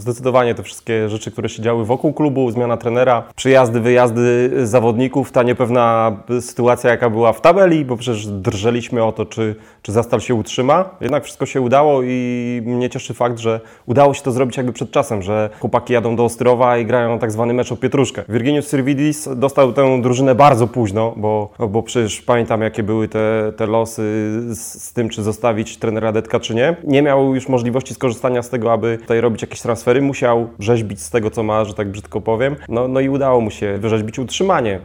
zdecydowanie te wszystkie rzeczy, które się działy wokół klubu, zmiana trenera, przyjazdy, wyjazdy zawodników, ta niepewna sytuacja, jaka była w tabeli, bo przecież drżeliśmy o to, czy Zastal się utrzyma. Jednak wszystko się udało i mnie cieszy fakt, że udało się to zrobić jakby przed czasem, że chłopaki jadą do Ostrowa i grają tak zwany mecz o pietruszkę. Virginius Sirvidis dostał tę drużynę bardzo późno, bo przecież pamiętam, jakie były te losy z tym, czy zostawić trenera Detka, czy nie. Nie miał już możliwości skorzystania z tego, aby tutaj robić jakieś transfery. Musiał rzeźbić z tego, co ma, że tak brzydko powiem. No i udało mu się wyrzeźbić utrzymanie.